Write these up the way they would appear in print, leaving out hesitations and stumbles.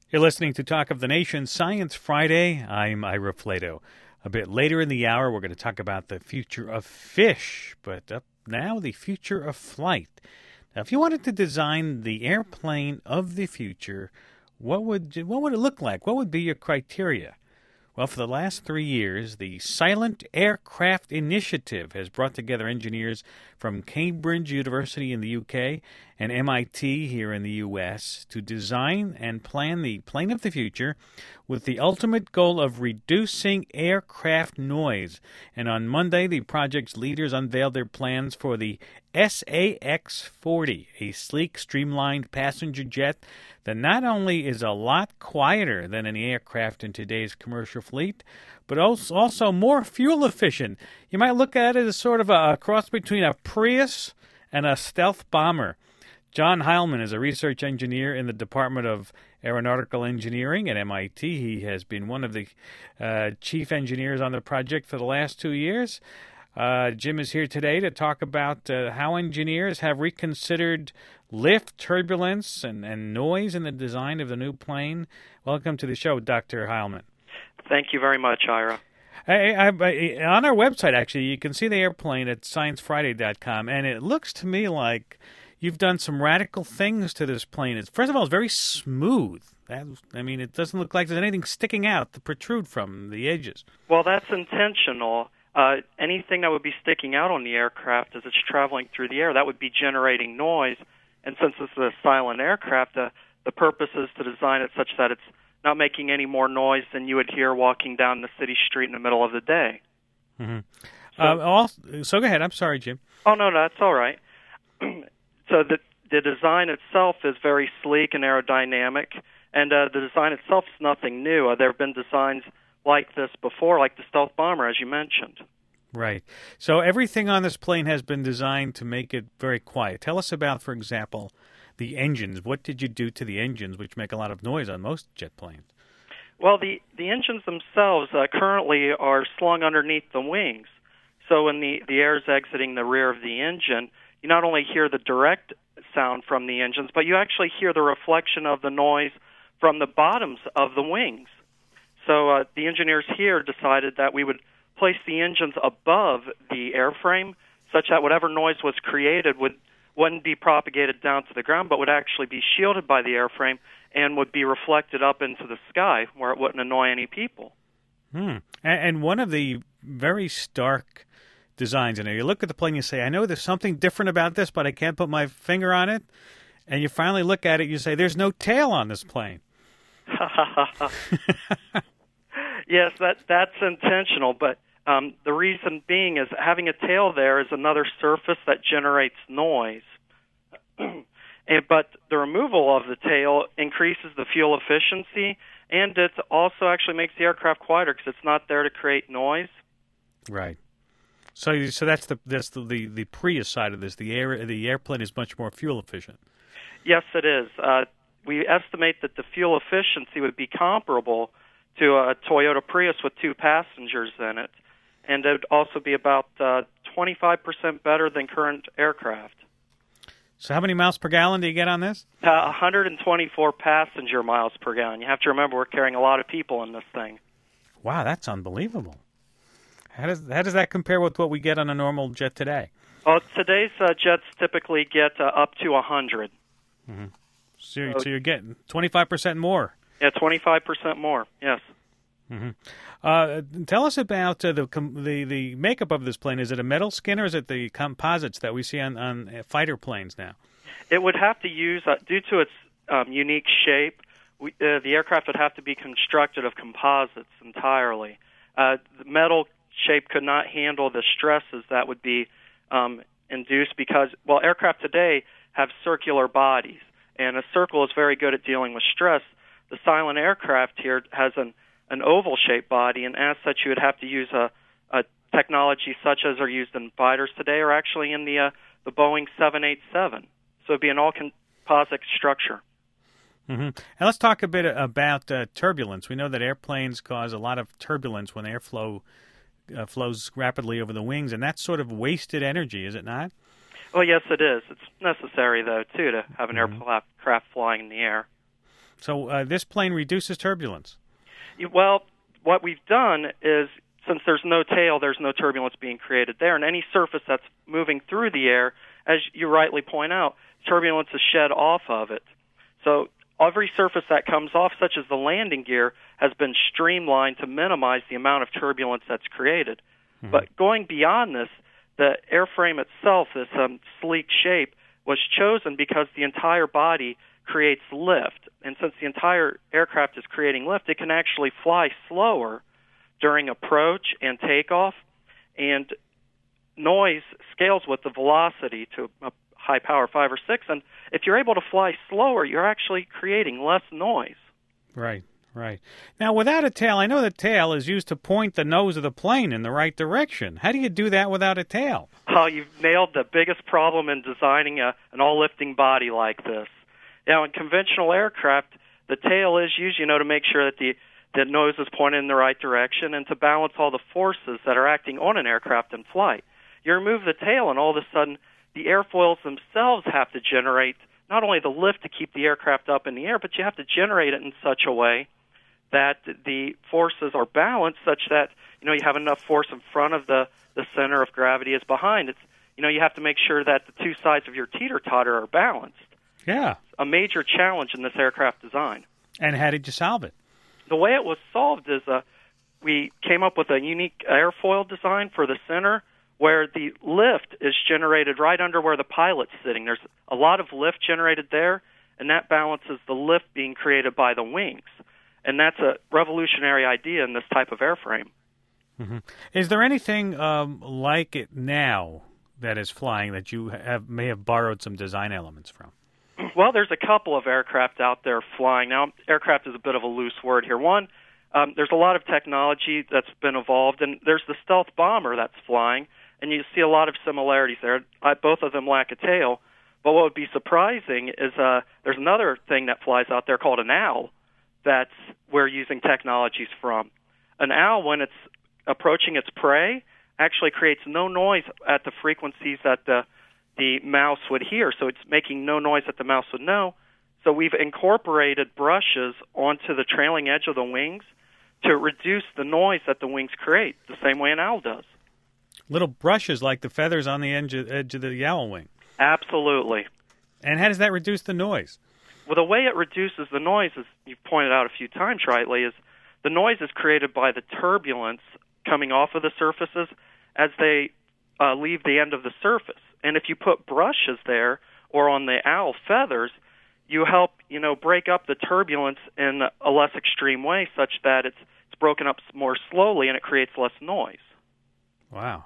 You're listening to Talk of the Nation Science Friday. I'm Ira Flato. A bit later in the hour, we're going to talk about the future of fish, but up now, the future of flight. Now, if you wanted to design the airplane of the future, what would it look like? What would be your criteria? Well, for the last 3 years, the Silent Aircraft Initiative has brought together engineers from Cambridge University in the UK and MIT here in the US to design and plan the plane of the future with the ultimate goal of reducing aircraft noise. And on Monday, the project's leaders unveiled their plans for the SAX-40, a sleek, streamlined passenger jet that not only is a lot quieter than any aircraft in today's commercial fleet, but also more fuel efficient. You might look at it as sort of a cross between a Prius and a stealth bomber. John Heilman is a research engineer in the Department of Aeronautical Engineering at MIT. He has been one of the chief engineers on the project for the last 2 years. Jim is here today to talk about how engineers have reconsidered lift, turbulence, and noise in the design of the new plane. Welcome to the show, Dr. Heilman. Thank you very much, Ira. On our website, actually, you can see the airplane at sciencefriday.com, and it looks to me like you've done some radical things to this plane. First of all, it's very smooth. It doesn't look like there's anything sticking out to protrude from the edges. Well, that's intentional. Anything that would be sticking out on the aircraft as it's traveling through the air, that would be generating noise. And since this is a silent aircraft, the purpose is to design it such that it's not making any more noise than you would hear walking down the city street in the middle of the day. Mm-hmm. So go ahead. I'm sorry, Jim. Oh, no, that's all right. So the design itself is very sleek and aerodynamic, and the design itself is nothing new. There have been designs like this before, like the stealth bomber, as you mentioned. Right. So everything on this plane has been designed to make it very quiet. Tell us about, for example, the engines. What did you do to the engines, which make a lot of noise on most jet planes? Well, the engines themselves currently are slung underneath the wings. So when the air is exiting the rear of the engine, you not only hear the direct sound from the engines, but you actually hear the reflection of the noise from the bottoms of the wings. So the engineers here decided that we would place the engines above the airframe such that whatever noise was created wouldn't be propagated down to the ground, but would actually be shielded by the airframe and would be reflected up into the sky where it wouldn't annoy any people. And one of the very stark designs, you look at the plane, you say, I know there's something different about this, but I can't put my finger on it. And you finally look at it, you say, there's no tail on this plane. Yes, that's intentional, but the reason being is having a tail there is another surface that generates noise. But the removal of the tail increases the fuel efficiency, and it also actually makes the aircraft quieter because it's not there to create noise. Right. So that's the Prius side of this. The airplane is much more fuel efficient. Yes, it is. We estimate that the fuel efficiency would be comparable to a Toyota Prius with 2 passengers in it, and it would also be about 25% better than current aircraft. So how many miles per gallon do you get on this? 124 passenger miles per gallon. You have to remember we're carrying a lot of people in this thing. Wow, that's unbelievable. How does that compare with what we get on a normal jet today? Well, today's jets typically get up to 100. Mm-hmm. So you're getting 25% more. Yeah, 25% more, yes. Mm-hmm. Tell us about the makeup of this plane. Is it a metal skin or is it the composites that we see on fighter planes now? It would have to use, due to its unique shape, the aircraft would have to be constructed of composites entirely. The metal shape could not handle the stresses that would be induced because, aircraft today have circular bodies, and a circle is very good at dealing with stress. The silent aircraft here has an oval-shaped body, and as such, you would have to use a technology such as are used in fighters today, or actually in the Boeing 787. So it'd be an all-composite structure. Mm-hmm. And let's talk a bit about turbulence. We know that airplanes cause a lot of turbulence when airflow flows rapidly over the wings, and that's sort of wasted energy, is it not? Well, yes, it is. It's necessary, though, too, to have an aircraft flying in the air. So this plane reduces turbulence. Well, what we've done is, since there's no tail, there's no turbulence being created there, and any surface that's moving through the air, as you rightly point out, turbulence is shed off of it. So every surface that comes off, such as the landing gear, has been streamlined to minimize the amount of turbulence that's created. Mm-hmm. But going beyond this, the airframe itself, this sleek shape, was chosen because the entire body creates lift. And since the entire aircraft is creating lift, it can actually fly slower during approach and takeoff, and noise scales with the velocity to a high power 5 or 6, and if you're able to fly slower, you're actually creating less noise. Right. Now, without a tail, I know the tail is used to point the nose of the plane in the right direction. How do you do that without a tail? Oh, you've nailed the biggest problem in designing an all-lifting body like this. Now, in conventional aircraft, the tail is used, to make sure that the nose is pointed in the right direction and to balance all the forces that are acting on an aircraft in flight. You remove the tail, and all of a sudden, the airfoils themselves have to generate not only the lift to keep the aircraft up in the air, but you have to generate it in such a way that the forces are balanced such that, you have enough force in front of the center of gravity as behind. It's, you have to make sure that the two sides of your teeter-totter are balanced. Yeah. A major challenge in this aircraft design. And how did you solve it? The way it was solved is we came up with a unique airfoil design for the center where the lift is generated right under where the pilot's sitting. There's a lot of lift generated there, and that balances the lift being created by the wings. And that's a revolutionary idea in this type of airframe. Mm-hmm. Is there anything like it now that is flying that you may have borrowed some design elements from? Well, there's a couple of aircraft out there flying. Now, aircraft is a bit of a loose word here. One, there's a lot of technology that's been evolved, and there's the stealth bomber that's flying, and you see a lot of similarities there. Both of them lack a tail. But what would be surprising is there's another thing that flies out there called an owl that we're using technologies from. An owl, when it's approaching its prey, actually creates no noise at the frequencies that the mouse would hear. So it's making no noise that the mouse would know. So we've incorporated brushes onto the trailing edge of the wings to reduce the noise that the wings create, the same way an owl does. Little brushes like the feathers on the edge of the owl wing. Absolutely. And how does that reduce the noise? Well, the way it reduces the noise, as you've pointed out a few times rightly, is the noise is created by the turbulence coming off of the surfaces as they leave the end of the surface. And if you put brushes there or on the owl feathers, you help, break up the turbulence in a less extreme way such that it's broken up more slowly and it creates less noise. Wow.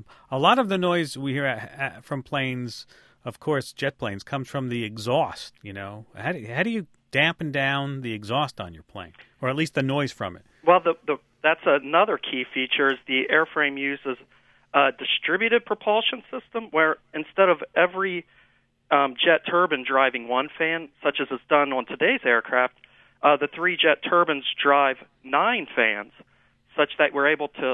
A lot of the noise we hear from planes, of course, jet planes, comes from the exhaust, How do you dampen down the exhaust on your plane, or at least the noise from it? Well, that's another key feature is the airframe uses a distributed propulsion system where instead of every jet turbine driving one fan, such as is done on today's aircraft, the 3 jet turbines drive 9 fans, such that we're able to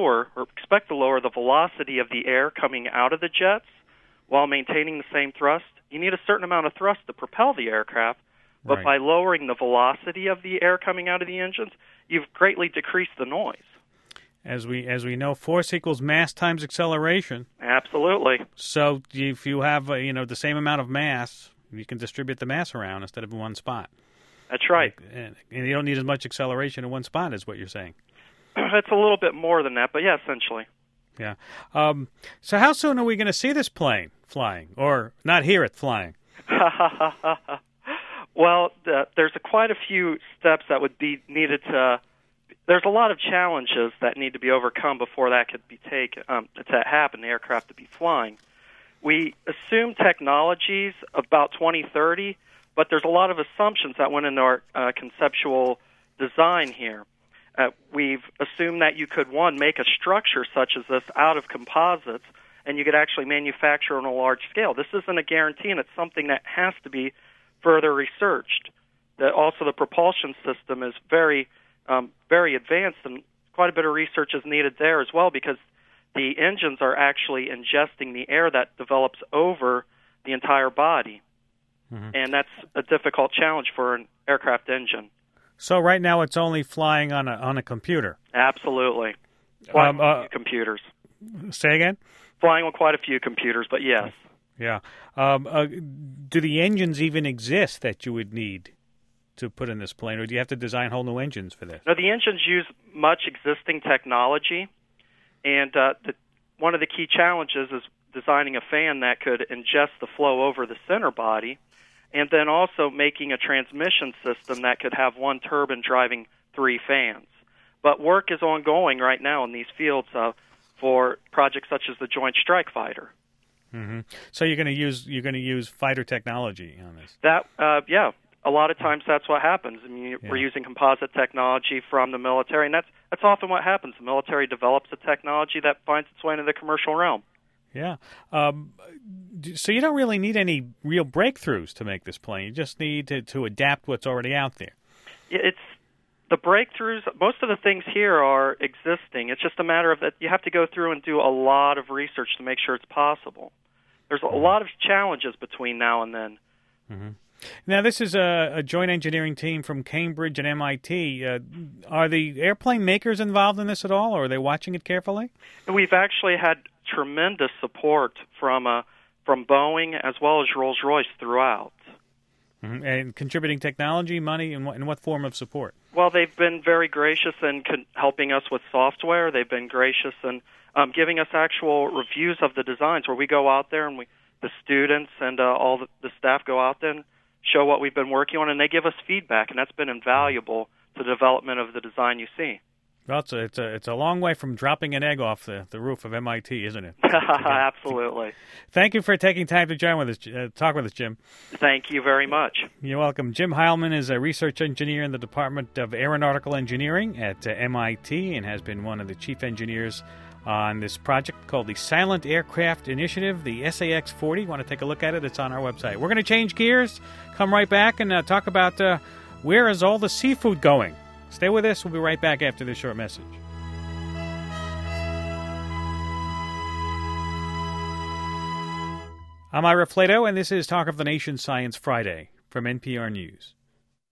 expect to lower the velocity of the air coming out of the jets while maintaining the same thrust. You need a certain amount of thrust to propel the aircraft, but right. By lowering the velocity of the air coming out of the engines, you've greatly decreased the noise. As we know, force equals mass times acceleration. Absolutely. So if you have the same amount of mass, you can distribute the mass around instead of in one spot. That's right. And you don't need as much acceleration in one spot, is what you're saying. It's a little bit more than that, but yeah, essentially. Yeah. So how soon are we going to see this plane flying, or not hear it flying? Well, there's quite a few steps that would be needed to. There's a lot of challenges that need to be overcome before that could be taken to happen. The aircraft to be flying. We assume technologies about 2030, but there's a lot of assumptions that went into our conceptual design here. We've assumed that you could, one, make a structure such as this out of composites, and you could actually manufacture on a large scale. This isn't a guarantee, and it's something that has to be further researched. Also, the propulsion system is very advanced, and quite a bit of research is needed there as well because the engines are actually ingesting the air that develops over the entire body. and that's a difficult challenge for an aircraft engine. So right now it's only flying on a computer. Absolutely. Flying on a few computers. Say again? Flying on quite a few computers, but yes. Yeah. Do the engines even exist that you would need to put in this plane, or do you have to design whole new engines for this? No, the engines use much existing technology, and one of the key challenges is designing a fan that could ingest the flow over the center body, and then also making a transmission system that could have one turbine driving 3 fans. But work is ongoing right now in these fields for projects such as the Joint Strike Fighter. Mm-hmm. So you're going to use fighter technology on this. Yeah. A lot of times that's what happens. I mean, we're using composite technology from the military, and that's often what happens. The military develops a technology that finds its way into the commercial realm. Yeah. So you don't really need any real breakthroughs to make this plane. You just need to adapt what's already out there. It's the breakthroughs. Most of the things here are existing. It's just a matter of that you have to go through and do a lot of research to make sure it's possible. There's a lot of challenges between now and then. Mm-hmm. Now, this is a joint engineering team from Cambridge and MIT. Are the airplane makers involved in this at all, or are they watching it carefully? We've actually had tremendous support from Boeing as well as Rolls-Royce throughout. Mm-hmm. And contributing technology, money, in what form of support? Well, they've been very gracious in helping us with software. They've been gracious in giving us actual reviews of the designs where we go out there and the students and all the staff go out there and show what we've been working on, and they give us feedback, and that's been invaluable to the development of the design you see. Well, it's a long way from dropping an egg off the roof of MIT, isn't it? Absolutely. Thank you for taking time to join with us, talk with us, Jim. Thank you very much. You're welcome. Jim Heilman is a research engineer in the Department of Aeronautical Engineering at MIT and has been one of the chief engineers on this project called the Silent Aircraft Initiative, the SAX-40. You want to take a look at it? It's on our website. We're going to change gears, come right back, and talk about where is all the seafood going. Stay with us. We'll be right back after this short message. I'm Ira Flato, and this is Talk of the Nation Science Friday from NPR News.